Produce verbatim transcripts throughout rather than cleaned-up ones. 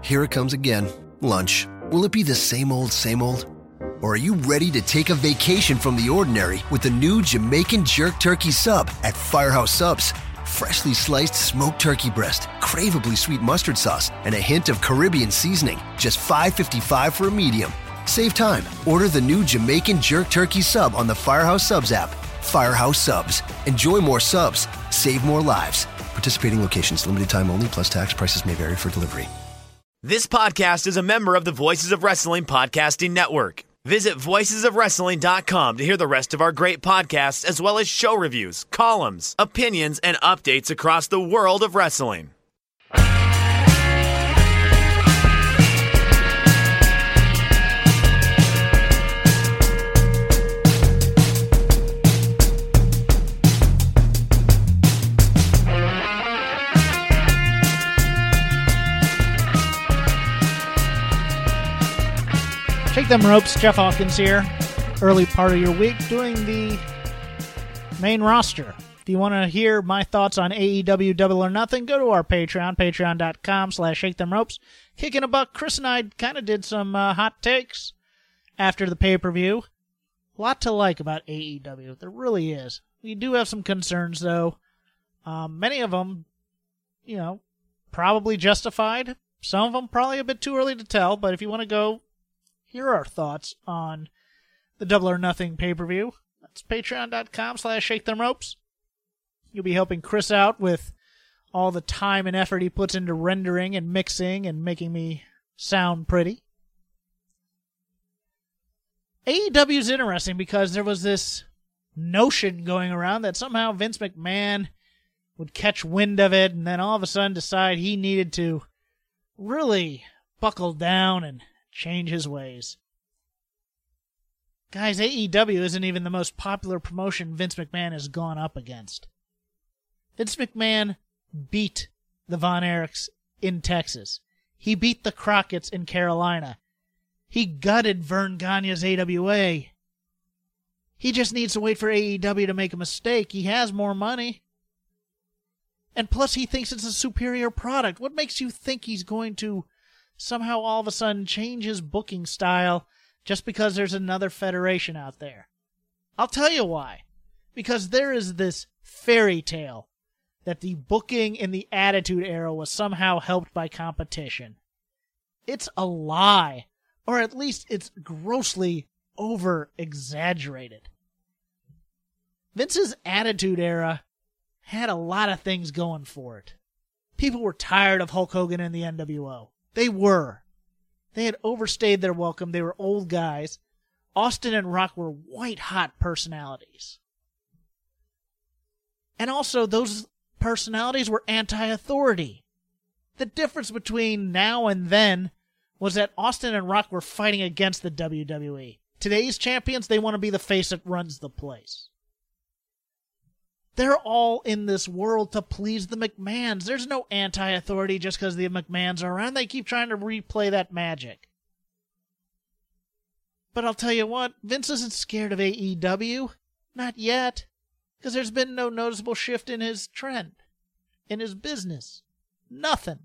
Here it comes again. Lunch. Will it be the same old, same old? Or are you ready to take a vacation from the ordinary with the new Jamaican Jerk Turkey Sub at Firehouse Subs? Freshly sliced smoked turkey breast, craveably sweet mustard sauce, and a hint of Caribbean seasoning. Just five dollars and fifty-five cents for a medium. Save time. Order the new Jamaican Jerk Turkey Sub on the Firehouse Subs app. Firehouse Subs. Enjoy more subs. Save more lives. Participating locations. Limited time only, plus tax. Prices may vary for delivery. This podcast is a member of the Voices of Wrestling Podcasting Network. Visit voices of wrestling dot com to hear the rest of our great podcasts, as well as show reviews, columns, opinions, and updates across the world of wrestling. Shake them ropes, Jeff Hawkins here. Early part of your week doing the main roster. If you want to hear my thoughts on A E W Double or Nothing, go to our Patreon, patreon.com slash shake them ropes. Kicking a buck, Chris and I kind of did some uh, hot takes after the pay-per-view. A lot to like about A E W. There really is. We do have some concerns, though. Um, many of them, you know, probably justified. Some of them probably a bit too early to tell, but if you want to go, here are our thoughts on the Double or Nothing pay-per-view. That's patreon.com slash shake them ropes. You'll be helping Chris out with all the time and effort he puts into rendering and mixing and making me sound pretty. A E W is interesting because there was this notion going around that somehow Vince McMahon would catch wind of it and then all of a sudden decide he needed to really buckle down and change his ways. Guys, A E W isn't even the most popular promotion Vince McMahon has gone up against. Vince McMahon beat the Von Erichs in Texas. He beat the Crockett's in Carolina. He gutted Vern Gagne's A W A. He just needs to wait for A E W to make a mistake. He has more money. And plus he thinks it's a superior product. What makes you think he's going to somehow all of a sudden change his booking style just because there's another federation out there? I'll tell you why. Because there is this fairy tale that the booking in the Attitude Era was somehow helped by competition. It's a lie, or at least it's grossly over-exaggerated. Vince's Attitude Era had a lot of things going for it. People were tired of Hulk Hogan and the N W O. They were. They had overstayed their welcome. They were old guys. Austin and Rock were white-hot personalities. And also, those personalities were anti-authority. The difference between now and then was that Austin and Rock were fighting against the W W E. Today's champions, they want to be the face that runs the place. They're all in this world to please the McMahons. There's no anti-authority just because the McMahons are around. They keep trying to replay that magic. But I'll tell you what, Vince isn't scared of A E W. Not yet. Because there's been no noticeable shift in his trend. In his business. Nothing.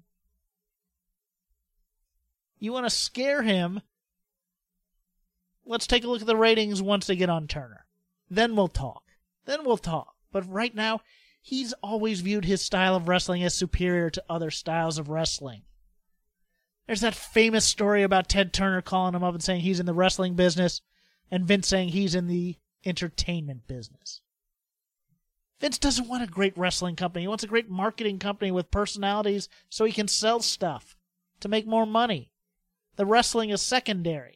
You want to scare him? Let's take a look at the ratings once they get on Turner. Then we'll talk. Then we'll talk. But right now, he's always viewed his style of wrestling as superior to other styles of wrestling. There's that famous story about Ted Turner calling him up and saying he's in the wrestling business, and Vince saying he's in the entertainment business. Vince doesn't want a great wrestling company. He wants a great marketing company with personalities so he can sell stuff to make more money. The wrestling is secondary.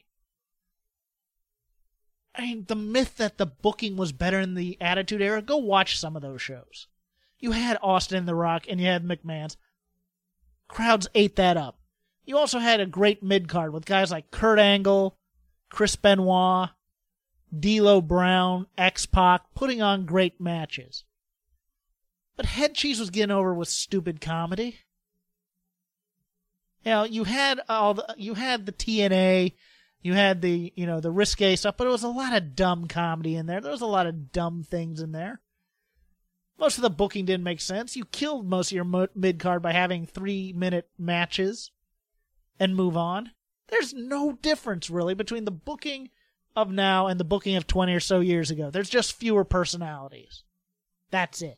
I mean, the myth that the booking was better in the Attitude Era, go watch some of those shows. You had Austin and The Rock, and you had McMahon's. Crowds ate that up. You also had a great mid-card with guys like Kurt Angle, Chris Benoit, D'Lo Brown, X-Pac, putting on great matches. But Head Cheese was getting over with stupid comedy. You know, you had all the, you had the T N A, you had the, you know, the risque stuff, but it was a lot of dumb comedy in there. There was a lot of dumb things in there. Most of the booking didn't make sense. You killed most of your mo- mid-card by having three-minute matches. and move on. There's no difference, really, between the booking of now and the booking of twenty or so years ago. There's just fewer personalities. That's it.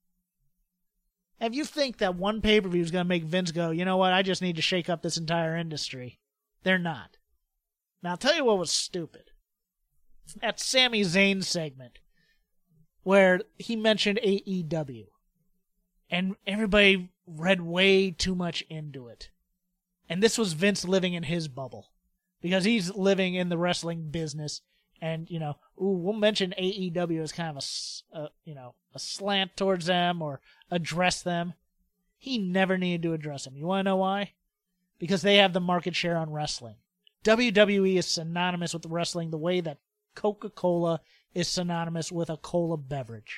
If you think that one pay-per-view is going to make Vince go, you know what, I just need to shake up this entire industry, they're not. Now, I'll tell you what was stupid. That Sami Zayn segment where he mentioned A E W. And everybody read way too much into it. And this was Vince living in his bubble. Because he's living in the wrestling business. And, you know, ooh, we'll mention A E W as kind of a, a, you know, a slant towards them or address them. He never needed to address them. You want to know why? Because they have the market share on wrestling. W W E is synonymous with wrestling the way that Coca-Cola is synonymous with a cola beverage.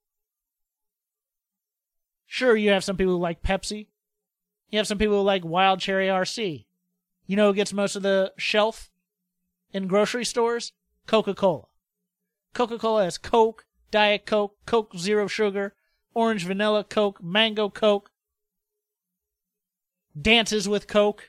Sure, you have some people who like Pepsi. You have some people who like Wild Cherry R C. You know who gets most of the shelf in grocery stores? Coca-Cola. Coca-Cola has Coke, Diet Coke, Coke Zero Sugar, Orange Vanilla Coke, Mango Coke, Dances with Coke,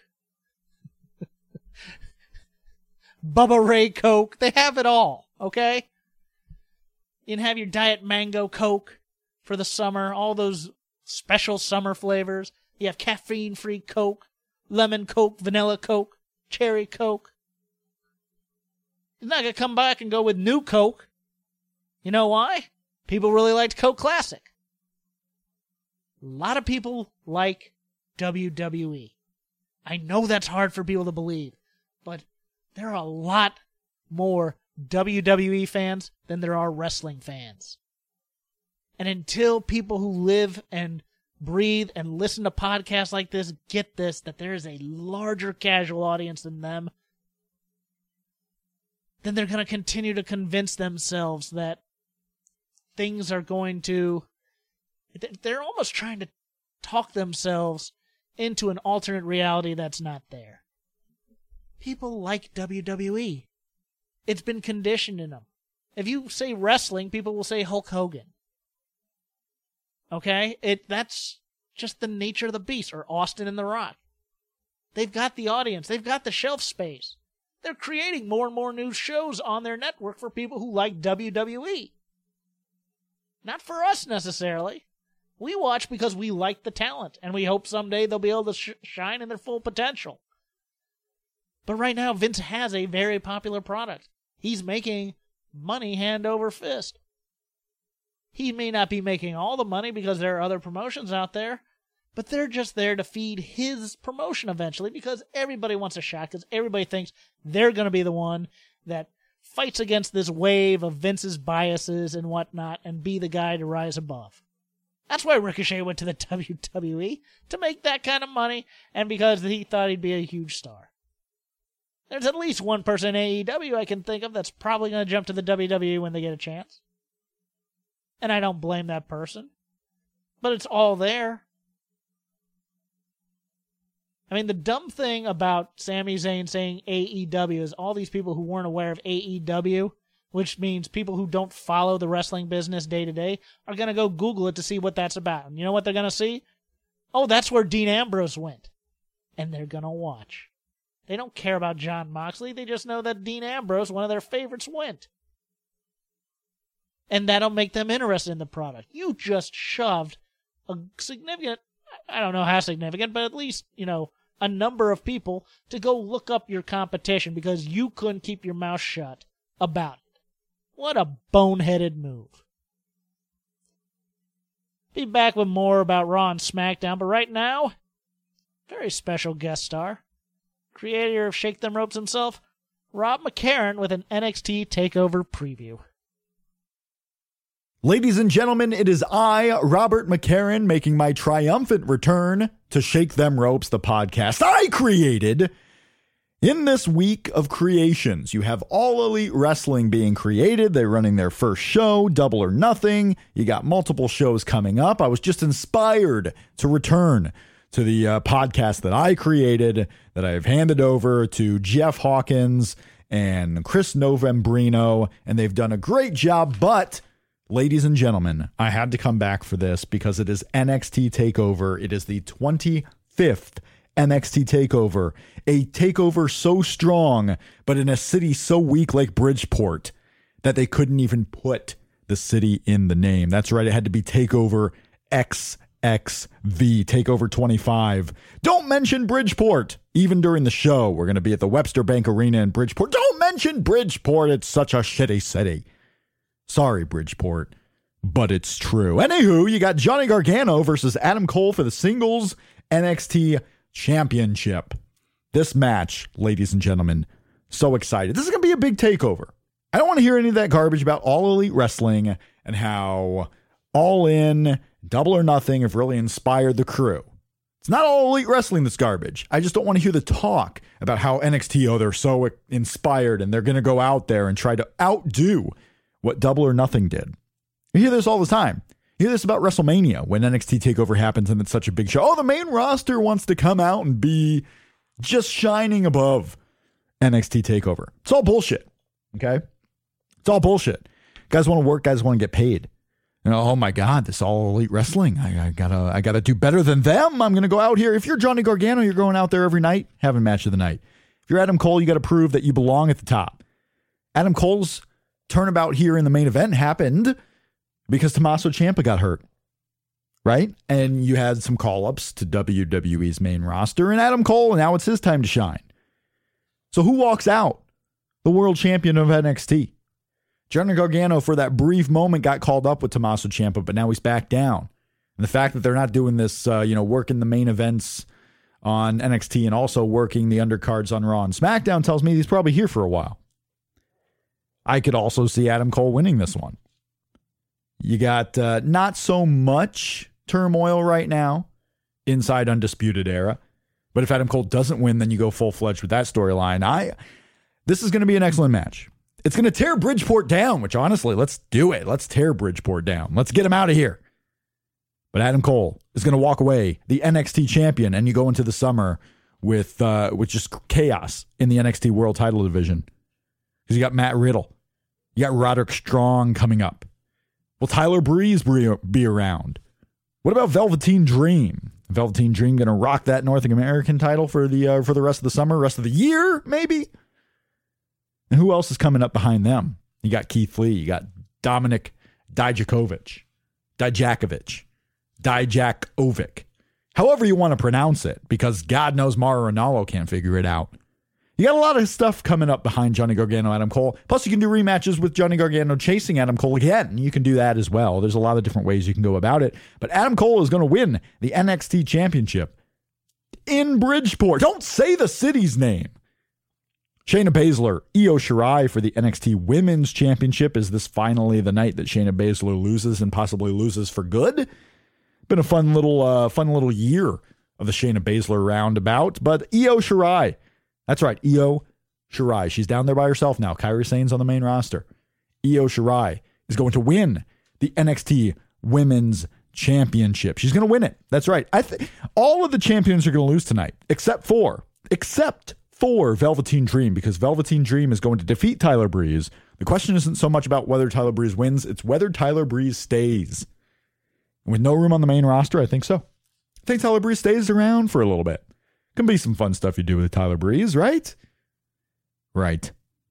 Bubba Ray Coke. They have it all, okay? You can have your Diet Mango Coke for the summer, all those special summer flavors. You have caffeine-free Coke, lemon Coke, vanilla Coke, cherry Coke. You're not going to come back and go with new Coke. You know why? People really liked Coke Classic. A lot of people like W W E. I know that's hard for people to believe, but there are a lot more W W E fans than there are wrestling fans. And until people who live and breathe and listen to podcasts like this get this, that there is a larger casual audience than them, then they're going to continue to convince themselves that things are going to... They're almost trying to talk themselves into an alternate reality that's not there. People like W W E. It's been conditioned in them. If you say wrestling, people will say Hulk Hogan. Okay? It that's just the nature of the beast, or Austin and The Rock. They've got the audience. They've got the shelf space. They're creating more and more new shows on their network for people who like W W E. Not for us, necessarily. We watch because we like the talent, and we hope someday they'll be able to sh- shine in their full potential. But right now, Vince has a very popular product. He's making money hand over fist. He may not be making all the money because there are other promotions out there, but they're just there to feed his promotion eventually because everybody wants a shot, because everybody thinks they're going to be the one that fights against this wave of Vince's biases and whatnot and be the guy to rise above. That's why Ricochet went to the W W E, to make that kind of money, and because he thought he'd be a huge star. There's at least one person in A E W I can think of that's probably going to jump to the W W E when they get a chance. And I don't blame that person. But it's all there. I mean, the dumb thing about Sami Zayn saying A E W is all these people who weren't aware of A E W, which means people who don't follow the wrestling business day to day, are going to go Google it to see what that's about. And you know what they're going to see? Oh, that's where Dean Ambrose went. And they're going to watch. They don't care about Jon Moxley. They just know that Dean Ambrose, one of their favorites, went. And that'll make them interested in the product. You just shoved a significant, I don't know how significant, but at least, you know, a number of people to go look up your competition because you couldn't keep your mouth shut about it. What a boneheaded move. Be back with more about Raw and SmackDown, but right now, very special guest star. Creator of Shake Them Ropes himself, Rob McCarran with an N X T TakeOver preview. Ladies and gentlemen, it is I, Robert McCarran, making my triumphant return to Shake Them Ropes, the podcast I created. In this week of creations, you have All Elite Wrestling being created. They're running their first show, Double or Nothing. You got multiple shows coming up. I was just inspired to return to the uh, podcast that I created, that I have handed over to Jeff Hawkins and Chris Novembrino, and they've done a great job. But, ladies and gentlemen, I had to come back for this because it is N X T TakeOver. It is the twenty-fifth N X T TakeOver. A takeover so strong, but in a city so weak like Bridgeport that they couldn't even put the city in the name. That's right. It had to be TakeOver X X V, TakeOver twenty-five. Don't mention Bridgeport. Even during the show, we're going to be at the Webster Bank Arena in Bridgeport. Don't mention Bridgeport. It's such a shitty city. Sorry, Bridgeport, but it's true. Anywho, you got Johnny Gargano versus Adam Cole for the singles N X T Championship. This match, ladies and gentlemen, so excited. This is going to be a big takeover. I don't want to hear any of that garbage about All Elite Wrestling and how All In, Double or Nothing have really inspired the crew. It's not All Elite Wrestling that's garbage. I just don't want to hear the talk about how N X T, oh, they're so inspired and they're going to go out there and try to outdo what Double or Nothing did. You hear this all the time. You hear this about WrestleMania when N X T TakeOver happens and it's such a big show. Oh, the main roster wants to come out and be just shining above N X T TakeOver. It's all bullshit. Okay? It's all bullshit. Guys want to work. Guys want to get paid. You know, oh my God, this All Elite Wrestling. I, I gotta, I gotta do better than them. I'm gonna go out here. If you're Johnny Gargano, you're going out there every night having match of the night. If you're Adam Cole, you got to prove that you belong at the top. Adam Cole's turnabout here in the main event happened because Tommaso Ciampa got hurt, right? And you had some call-ups to W W E's main roster, and Adam Cole, and now it's his time to shine. So who walks out? The world champion of N X T. Johnny Gargano, for that brief moment, got called up with Tommaso Ciampa, but now he's back down. And the fact that they're not doing this, uh, you know, working the main events on N X T and also working the undercards on Raw and SmackDown tells me he's probably here for a while. I could also see Adam Cole winning this one. You got uh, not so much turmoil right now inside Undisputed Era. But if Adam Cole doesn't win, then you go full-fledged with that storyline. I This is going to be an excellent match. It's going to tear Bridgeport down, which honestly, let's do it. Let's tear Bridgeport down. Let's get him out of here. But Adam Cole is going to walk away the N X T champion, and you go into the summer with, uh, with just chaos in the N X T World Title division. Because you got Matt Riddle. You got Roderick Strong coming up. Will Tyler Breeze be around? What about Velveteen Dream? Velveteen Dream going to rock that North American title for the uh, for the rest of the summer, rest of the year, maybe? And who else is coming up behind them? You got Keith Lee. You got Dominic Dijakovic. Dijakovic. Dijakovic. However you want to pronounce it, because God knows Mauro Ranallo can't figure it out. You got a lot of stuff coming up behind Johnny Gargano, Adam Cole. Plus, you can do rematches with Johnny Gargano chasing Adam Cole again. You can do that as well. There's a lot of different ways you can go about it. But Adam Cole is going to win the N X T Championship in Bridgeport. Don't say the city's name. Shayna Baszler, Io Shirai for the N X T Women's Championship. Is this finally the night that Shayna Baszler loses and possibly loses for good? Been a fun little, uh, fun little year of the Shayna Baszler roundabout. But Io Shirai. That's right, Io Shirai. She's down there by herself now. Kairi Sane's on the main roster. Io Shirai is going to win the N X T Women's Championship. She's going to win it. That's right. I think all of the champions are going to lose tonight, except for, except for Velveteen Dream, because Velveteen Dream is going to defeat Tyler Breeze. The question isn't so much about whether Tyler Breeze wins, it's whether Tyler Breeze stays. With no room on the main roster, I think so. I think Tyler Breeze stays around for a little bit. Can be some fun stuff you do with Tyler Breeze, right? Right.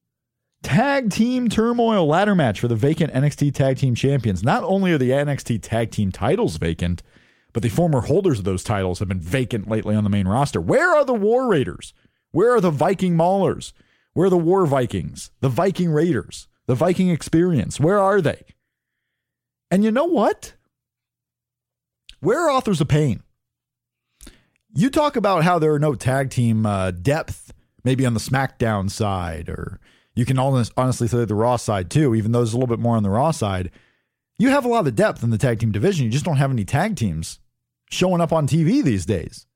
Tag Team Turmoil ladder match for the vacant N X T Tag Team Champions. Not only are the N X T Tag Team titles vacant, but the former holders of those titles have been vacant lately on the main roster. Where are the War Raiders? Where are the Viking Maulers? Where are the War Vikings? The Viking Raiders? The Viking Experience? Where are they? And you know what? Where are Authors of Pain? You talk about how there are no tag team uh, depth, maybe on the SmackDown side, or you can honestly say the Raw side too, even though there's a little bit more on the Raw side. You have a lot of depth in the tag team division. You just don't have any tag teams showing up on T V these days.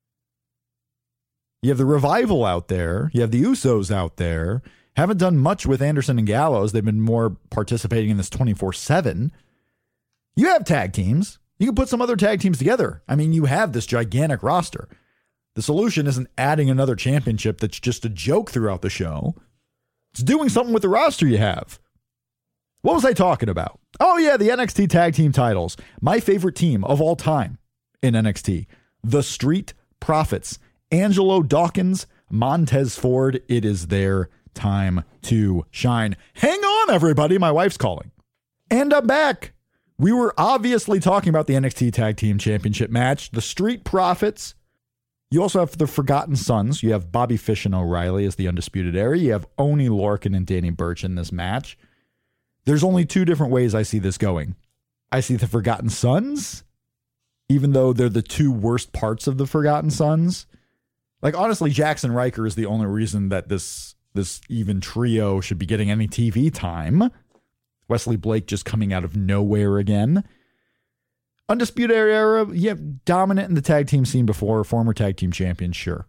You have the Revival out there. You have the Usos out there. Haven't done much with Anderson and Gallows. They've been more participating in this twenty-four seven. You have tag teams. You can put some other tag teams together. I mean, you have this gigantic roster. The solution isn't adding another championship that's just a joke throughout the show. It's doing something with the roster you have. What was I talking about? Oh, yeah, the N X T Tag Team titles. My favorite team of all time in N X T, the Street Profits, Angelo Dawkins, Montez Ford. It is their time to shine. Hang on, everybody. My wife's calling. And I'm back. We were obviously talking about the N X T Tag Team Championship match, the Street Profits. You also have the Forgotten Sons. You have Bobby Fish and O'Reilly as the Undisputed Era. You have Oney Lorcan and Danny Burch in this match. There's only two different ways I see this going. I see the Forgotten Sons, even though they're the two worst parts of the Forgotten Sons. Like, honestly, Jackson Riker is the only reason that this this even trio should be getting any T V time. Wesley Blake just coming out of nowhere again. Undisputed Era, yeah, dominant in the tag team scene before, former tag team champion, sure.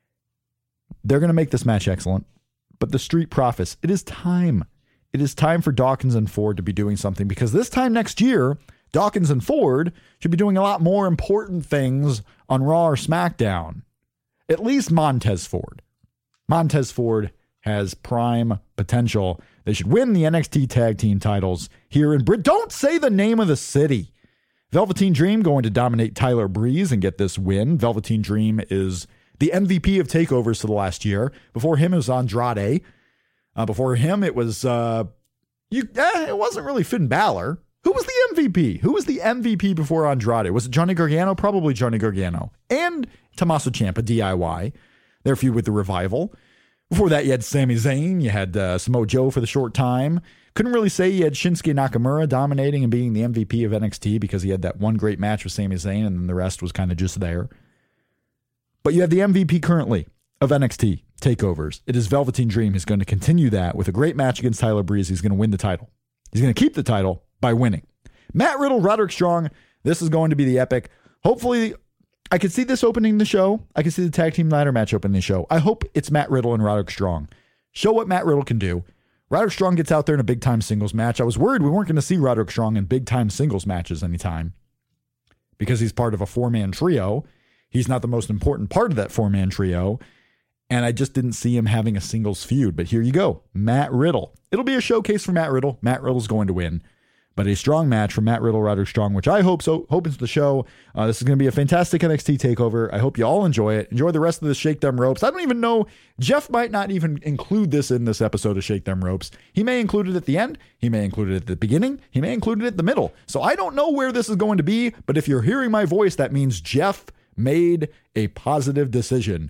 They're going to make this match excellent. But the Street Profits, it is time. It is time for Dawkins and Ford to be doing something, because this time next year, Dawkins and Ford should be doing a lot more important things on Raw or SmackDown. At least Montez Ford. Montez Ford has prime potential. They should win the N X T tag team titles here in Brit. Don't say the name of the city. Velveteen Dream going to dominate Tyler Breeze and get this win. Velveteen Dream is the M V P of takeovers for the last year. Before him, it was Andrade. Uh, before him, it was uh, you. Eh, it wasn't really Finn Balor. Who was the M V P? Who was the M V P before Andrade? Was it Johnny Gargano? Probably Johnny Gargano. And Tommaso Ciampa, D I Y. Their feud with the Revival. Before that, you had Sami Zayn. You had uh, Samoa Joe for the short time. Couldn't really say you had Shinsuke Nakamura dominating and being the M V P of N X T because he had that one great match with Sami Zayn and then the rest was kind of just there. But you have the M V P currently of N X T takeovers. It is Velveteen Dream. He's going to continue that with a great match against Tyler Breeze. He's going to win the title. He's going to keep the title by winning. Matt Riddle, Roderick Strong. This is going to be the epic. Hopefully, I could see this opening the show. I could see the tag team ladder match opening the show. I hope it's Matt Riddle and Roderick Strong. Show what Matt Riddle can do. Roderick Strong gets out there in a big-time singles match. I was worried we weren't going to see Roderick Strong in big-time singles matches anytime because he's part of a four-man trio. He's not the most important part of that four-man trio, and I just didn't see him having a singles feud. But here you go, Matt Riddle. It'll be a showcase for Matt Riddle. Matt Riddle's going to win. But a strong match for Matt Riddle, Roderick Strong, which I hope so opens the show. Uh, this is going to be a fantastic N X T takeover. I hope you all enjoy it. Enjoy the rest of the Shake Them Ropes. I don't even know. Jeff might not even include this in this episode of Shake Them Ropes. He may include it at the end. He may include it at the beginning. He may include it at the middle. So I don't know where this is going to be. But if you're hearing my voice, that means Jeff made a positive decision.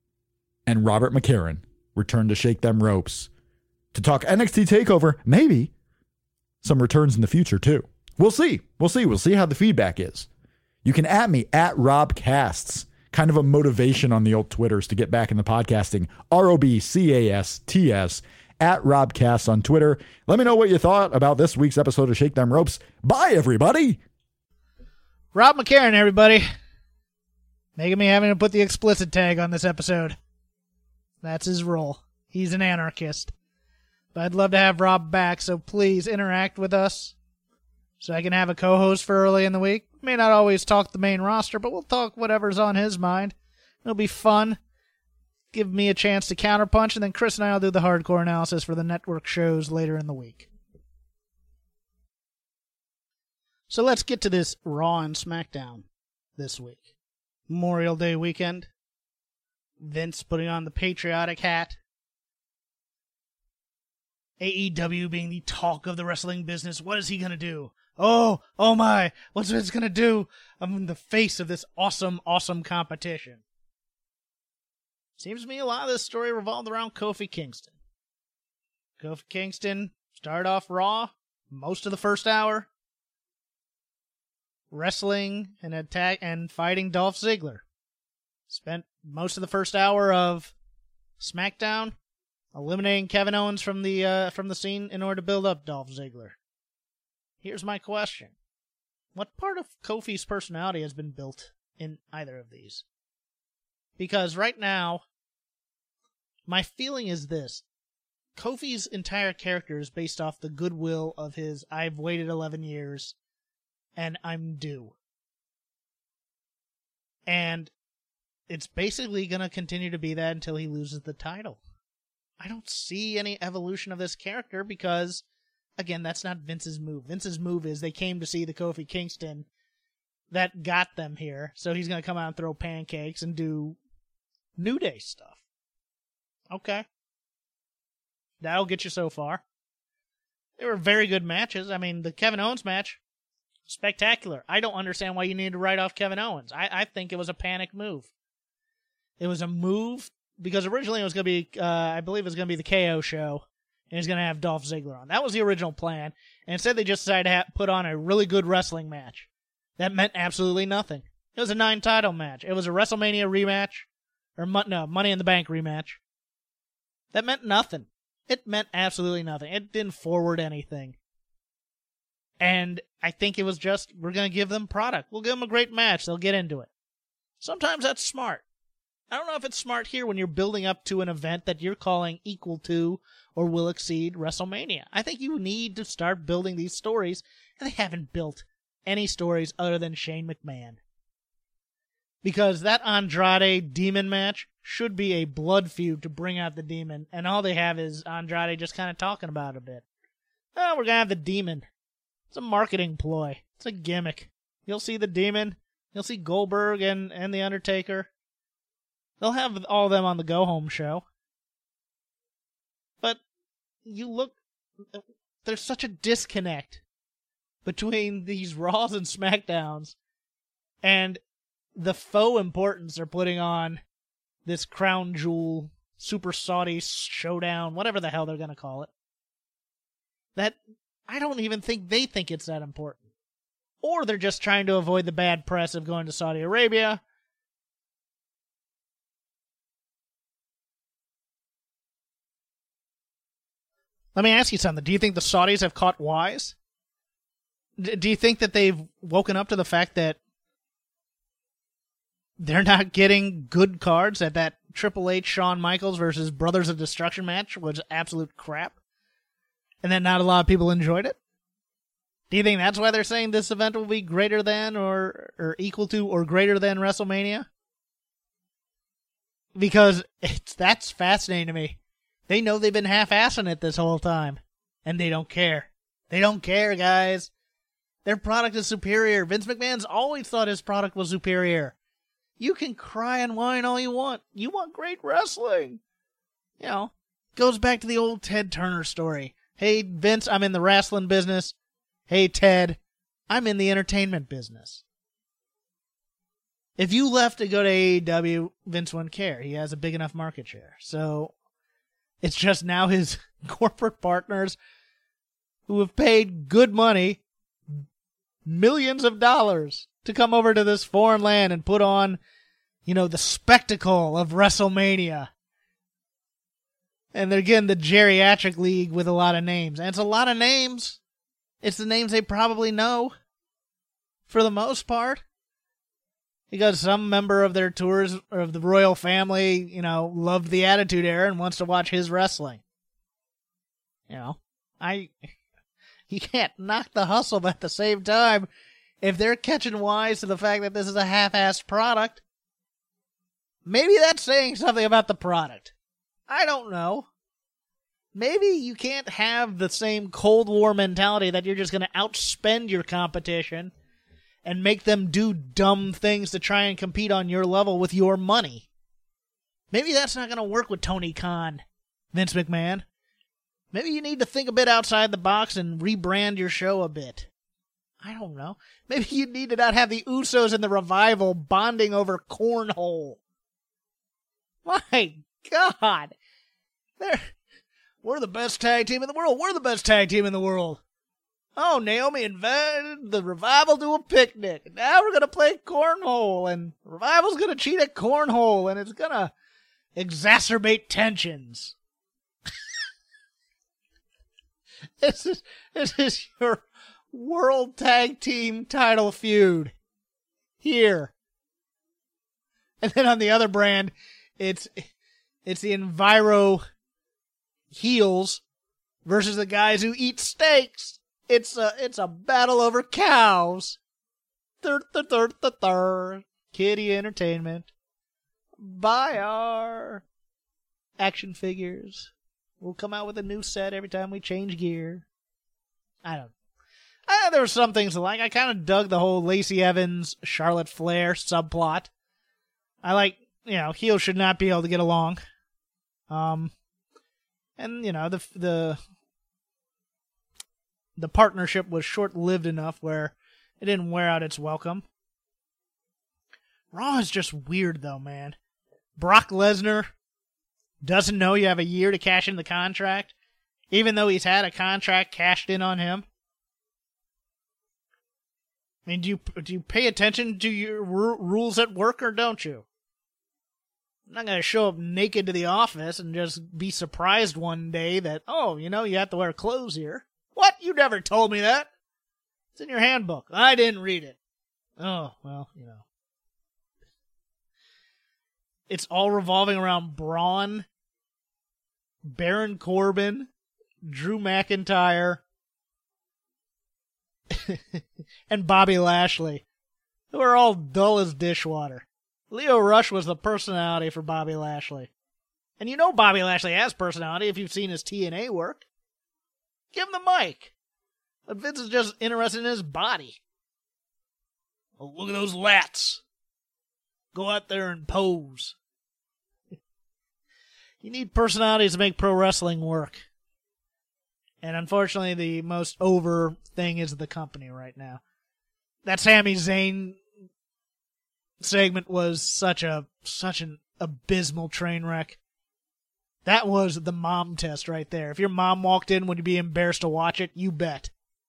And Robert McCarran returned to Shake Them Ropes to talk N X T takeover. Maybe some returns in the future, too. We'll see. We'll see. We'll see how the feedback is. You can at me, at Rob Casts. Kind of a motivation on the old Twitters to get back in the podcasting. R O B C A S T S, at Rob Casts on Twitter. Let me know what you thought about this week's episode of Shake Them Ropes. Bye, everybody. Rob McCarran, everybody. Making me having to put the explicit tag on this episode. That's his role. He's an anarchist. But I'd love to have Rob back, so please interact with us so I can have a co-host for early in the week. May not always talk the main roster, but we'll talk whatever's on his mind. It'll be fun. Give me a chance to counterpunch, and then Chris and I will do the hardcore analysis for the network shows later in the week. So let's get to this Raw and SmackDown this week. Memorial Day weekend. Vince putting on the patriotic hat. A E W being the talk of the wrestling business. What is he going to do? Oh, oh my. What's Vince going to do? I'm in the face of this awesome, awesome competition. Seems to me a lot of this story revolved around Kofi Kingston. Kofi Kingston started off Raw most of the first hour, wrestling and attack and fighting Dolph Ziggler. Spent most of the first hour of SmackDown eliminating Kevin Owens from the uh, from the scene in order to build up Dolph Ziggler. Here's my question. What part of Kofi's personality has been built in either of these? Because right now, my feeling is this. Kofi's entire character is based off the goodwill of his, I've waited eleven years, and I'm due. And it's basically going to continue to be that until he loses the title. I don't see any evolution of this character because, again, that's not Vince's move. Vince's move is they came to see the Kofi Kingston that got them here, so he's going to come out and throw pancakes and do New Day stuff. Okay. That'll get you so far. They were very good matches. I mean, the Kevin Owens match, spectacular. I don't understand why you need to write off Kevin Owens. I, I think it was a panic move. It was a move because originally it was going to be, uh, I believe it was going to be the K O show, and it was going to have Dolph Ziggler on. That was the original plan. And instead they just decided to have, put on a really good wrestling match. That meant absolutely nothing. It was a nine-title match. It was a WrestleMania rematch. Or, no, Money in the Bank rematch. That meant nothing. It meant absolutely nothing. It didn't forward anything. And I think it was just, we're going to give them product. We'll give them a great match. They'll get into it. Sometimes that's smart. I don't know if it's smart here when you're building up to an event that you're calling equal to or will exceed WrestleMania. I think you need to start building these stories, and they haven't built any stories other than Shane McMahon. Because that Andrade Demon match should be a blood feud to bring out the Demon, and all they have is Andrade just kind of talking about it a bit. Oh, we're going to have the Demon. It's a marketing ploy. It's a gimmick. You'll see the Demon. You'll see Goldberg and, and The Undertaker. They'll have all of them on the go-home show. But you look... There's such a disconnect between these Raws and SmackDowns and the faux importance they're putting on this Crown Jewel, Super Saudi Showdown, whatever the hell they're going to call it. That I don't even think they think it's that important. Or they're just trying to avoid the bad press of going to Saudi Arabia. Let me ask you something. Do you think the Saudis have caught wise? D- do you think that they've woken up to the fact that they're not getting good cards? That that Triple H Shawn Michaels versus Brothers of Destruction match was absolute crap? And then not a lot of people enjoyed it? Do you think that's why they're saying this event will be greater than or, or equal to or greater than WrestleMania? Because it's that's fascinating to me. They know they've been half-assing it this whole time, and they don't care. They don't care, guys. Their product is superior. Vince McMahon's always thought his product was superior. You can cry and whine all you want. You want great wrestling. You know, goes back to the old Ted Turner story. Hey, Vince, I'm in the wrestling business. Hey, Ted, I'm in the entertainment business. If you left to go to A E W, Vince wouldn't care. He has a big enough market share. So it's just now his corporate partners who have paid good money, millions of dollars, to come over to this foreign land and put on, you know, the spectacle of WrestleMania. And again, the geriatric league with a lot of names. And it's a lot of names. It's the names they probably know, for the most part. Because some member of their tours, or of the royal family, you know, loved the Attitude Era and wants to watch his wrestling. You know, I, you can't knock the hustle, but at the same time, if they're catching wise to the fact that this is a half-assed product, maybe that's saying something about the product. I don't know. Maybe you can't have the same Cold War mentality that you're just going to outspend your competition and make them do dumb things to try and compete on your level with your money. Maybe that's not going to work with Tony Khan, Vince McMahon. Maybe you need to think a bit outside the box and rebrand your show a bit. I don't know. Maybe you need to not have the Usos and the Revival bonding over cornhole. My God. They're, we're the best tag team in the world. We're the best tag team in the world. Oh, Naomi invited the Revival to a picnic. Now we're going to play cornhole, and Revival's going to cheat at cornhole, and it's going to exacerbate tensions. This is this is your World Tag Team title feud. Here. And then on the other brand, it's it's the Enviro heels versus the guys who eat steaks. It's a it's a battle over cows. Third, third, third, third, third. Kitty Entertainment. Buy our action figures. We'll come out with a new set every time we change gear. I don't. I, there were some things I like. I kind of dug the whole Lacey Evans, Charlotte Flair subplot. I like you know, heels should not be able to get along. Um, and, you know, the the the partnership was short-lived enough where it didn't wear out its welcome. Raw is just weird, though, man. Brock Lesnar doesn't know you have a year to cash in the contract, even though he's had a contract cashed in on him. I mean, do you do you pay attention to your r- rules at work or don't you? I'm not going to show up naked to the office and just be surprised one day that, oh, you know, you have to wear clothes here. What? You never told me that. It's in your handbook. I didn't read it. Oh, well, you know. It's all revolving around Braun, Baron Corbin, Drew McIntyre, and Bobby Lashley, who are all dull as dishwater. Leo Rush was the personality for Bobby Lashley. And you know Bobby Lashley has personality if you've seen his T N A work. Give him the mic. But Vince is just interested in his body. Oh, look at those lats. Go out there and pose. You need personalities to make pro wrestling work. And unfortunately, the most over thing is the company right now. That Sami Zayn segment was such a such an abysmal train wreck. That was the mom test right there. If your mom walked in, would you be embarrassed to watch it? You bet.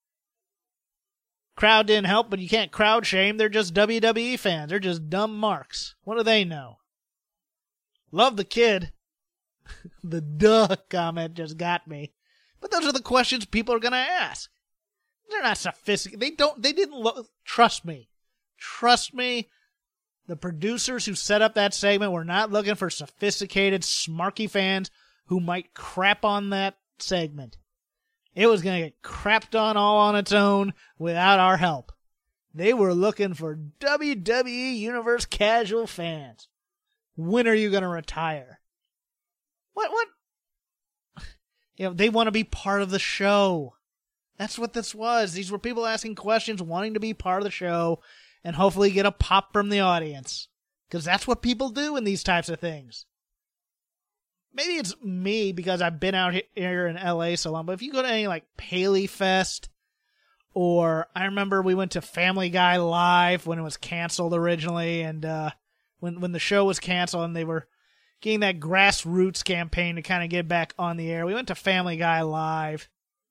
Crowd didn't help, but you can't crowd shame. They're just W W E fans. They're just dumb marks. What do they know? Love the kid. The duh comment just got me. But those are the questions people are going to ask. They're not sophisticated. They don't, they didn't look, trust me. Trust me. The producers who set up that segment were not looking for sophisticated, smarky fans who might crap on that segment. It was going to get crapped on all on its own without our help. They were looking for W W E Universe casual fans. When are you going to retire? What, what? You know, they want to be part of the show. That's what this was. These were people asking questions, wanting to be part of the show, and hopefully get a pop from the audience. Because that's what people do in these types of things. Maybe it's me because I've been out here in L A so long, but if you go to any like Paley Fest, or I remember we went to Family Guy Live when it was canceled originally, and uh, when when the show was canceled and they were getting that grassroots campaign to kind of get back on the air. We went to Family Guy Live.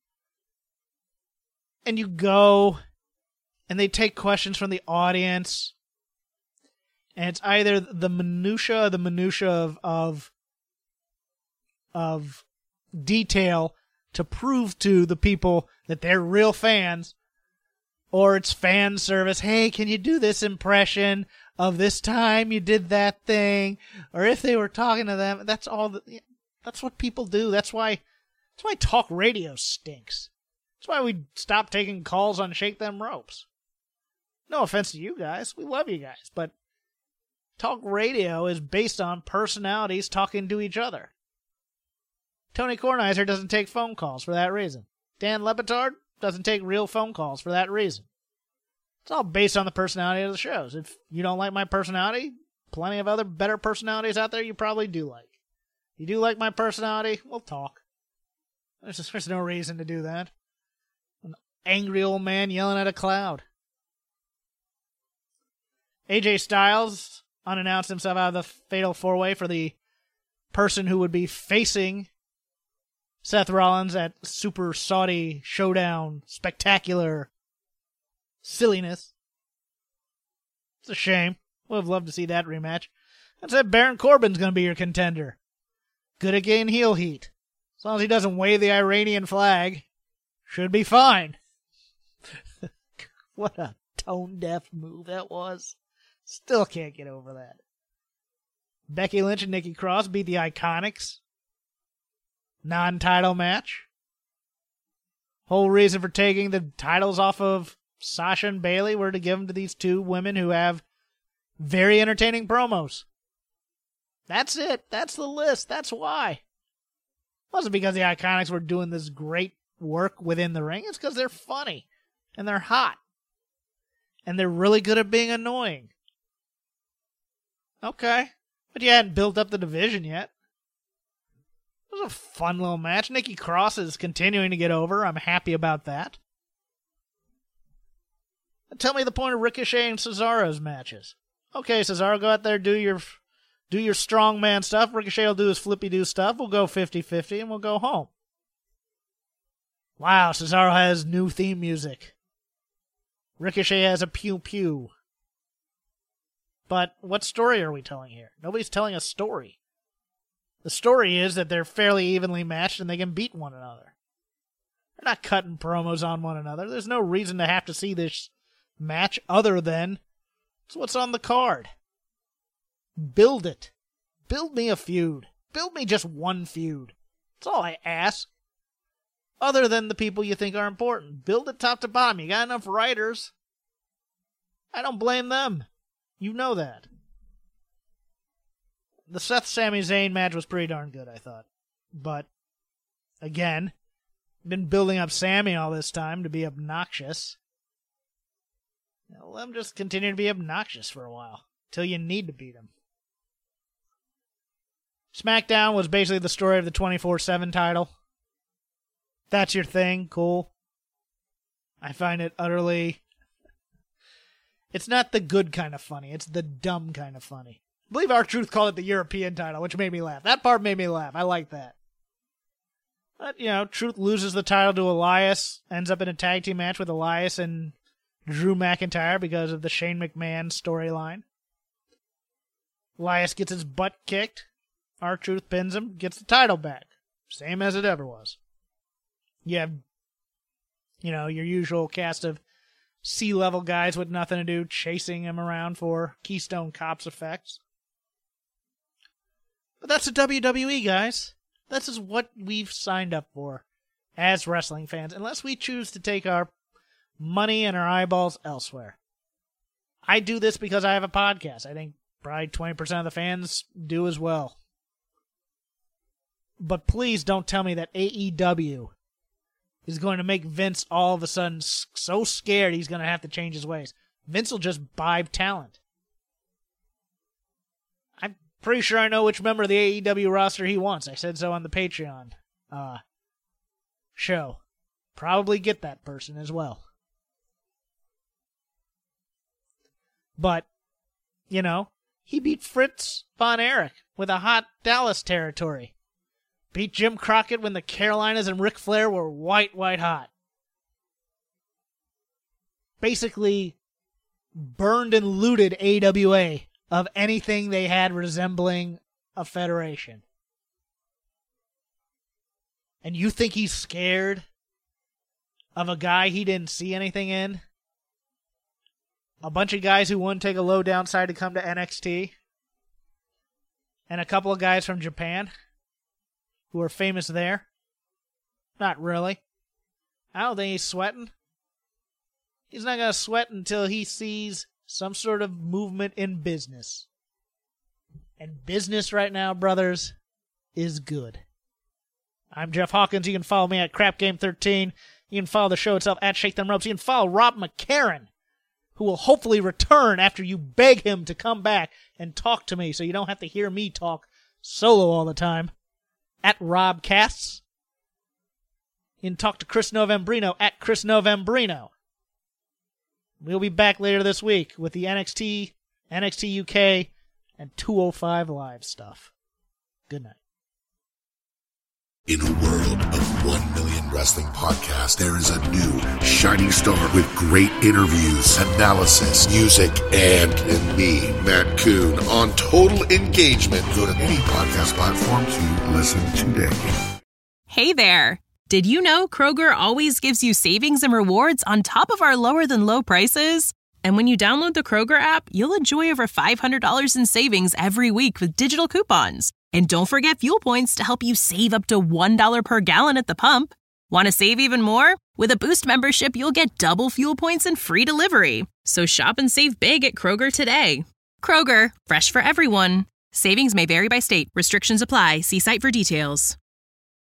And you go, and they take questions from the audience. And it's either the minutia, the minutia of, of, of detail to prove to the people that they're real fans, or it's fan service. Hey, can you do this impression of this time you did that thing? Or if they were talking to them, that's all. The, that's what people do. That's why. That's why talk radio stinks. That's why we stopped taking calls on Shake Them Ropes. No offense to you guys, we love you guys, but talk radio is based on personalities talking to each other. Tony Kornheiser doesn't take phone calls for that reason. Dan Le Batard doesn't take real phone calls for that reason. It's all based on the personality of the shows. If you don't like my personality, plenty of other better personalities out there you probably do like. You do like my personality, we'll talk. There's, just, there's no reason to do that. An angry old man yelling at a cloud. A J Styles unannounced himself out of the Fatal four-way for the person who would be facing Seth Rollins at Super Saudi Showdown Spectacular Silliness. It's a shame. Would have loved to see that rematch. I said Baron Corbin's going to be your contender. Good at getting heel heat. As long as he doesn't wave the Iranian flag, should be fine. What a tone-deaf move that was. Still can't get over that. Becky Lynch and Nikki Cross beat the Iconics. Non-title match. Whole reason for taking the titles off of Sasha and Bayley were to give them to these two women who have very entertaining promos. That's it. That's the list. That's why. It wasn't because the Iconics were doing this great work within the ring. It's because they're funny. And they're hot. And they're really good at being annoying. Okay. But you hadn't built up the division yet. It was a fun little match. Nikki Cross is continuing to get over. I'm happy about that. Tell me the point of Ricochet and Cesaro's matches. Okay, Cesaro, go out there, do your do your strongman stuff. Ricochet will do his flippy-do stuff. We'll go fifty-fifty, and we'll go home. Wow, Cesaro has new theme music. Ricochet has a pew-pew. But what story are we telling here? Nobody's telling a story. The story is that they're fairly evenly matched and they can beat one another. They're not cutting promos on one another. There's no reason to have to see this match other than it's what's on the card. Build it. Build me a feud. Build me just one feud. That's all I ask. Other than the people you think are important. Build it top to bottom. You got enough writers. I don't blame them. You know that. The Seth Sami Zayn match was pretty darn good, I thought. But, again, been building up Sami all this time to be obnoxious. Now, let him just continue to be obnoxious for a while. Till you need to beat him. SmackDown was basically the story of the twenty-four seven title. That's your thing, cool. I find it utterly... It's not the good kind of funny. It's the dumb kind of funny. I believe R-Truth called it the European title, which made me laugh. That part made me laugh. I like that. But, you know, Truth loses the title to Elias, ends up in a tag team match with Elias and Drew McIntyre because of the Shane McMahon storyline. Elias gets his butt kicked. R-Truth pins him, gets the title back. Same as it ever was. You have, you know, your usual cast of C-level guys with nothing to do chasing him around for Keystone Cops effects. But that's the W W E, guys. This is what we've signed up for as wrestling fans, unless we choose to take our money and our eyeballs elsewhere. I do this because I have a podcast. I think probably twenty percent of the fans do as well. But please don't tell me that A E W is going to make Vince all of a sudden so scared he's going to have to change his ways. Vince will just buy talent. I'm pretty sure I know which member of the A E W roster he wants. I said so on the Patreon uh, show. Probably get that person as well. But, you know, he beat Fritz Von Erich with a hot Dallas territory. Beat Jim Crockett when the Carolinas and Ric Flair were white, white hot. Basically, burned and looted A W A of anything they had resembling a federation. And you think he's scared of a guy he didn't see anything in? A bunch of guys who wouldn't take a low downside to come to N X T? And a couple of guys from Japan who are famous there? Not really. I don't think he's sweating. He's not going to sweat until he sees some sort of movement in business. And business right now, brothers, is good. I'm Jeff Hawkins. You can follow me at Crap Game thirteen. You can follow the show itself at Shake Them Ropes. You can follow Rob McCarran, who will hopefully return after you beg him to come back and talk to me so you don't have to hear me talk solo all the time. At Rob Casts. You can talk to Chris Novembrino at Chris Novembrino. We'll be back later this week with the N X T, N X T U K, and two oh five Live stuff. Good night. In a world of one million wrestling podcasts, there is a new shining star with great interviews, analysis, music, and, and me, Matt Coon, on total engagement. Go to any podcast platform to listen today. Hey there. Did you know Kroger always gives you savings and rewards on top of our lower than low prices? And when you download the Kroger app, you'll enjoy over five hundred dollars in savings every week with digital coupons. And don't forget fuel points to help you save up to one dollar per gallon at the pump. Want to save even more? With a Boost membership, you'll get double fuel points and free delivery. So shop and save big at Kroger today. Kroger, fresh for everyone. Savings may vary by state. Restrictions apply. See site for details.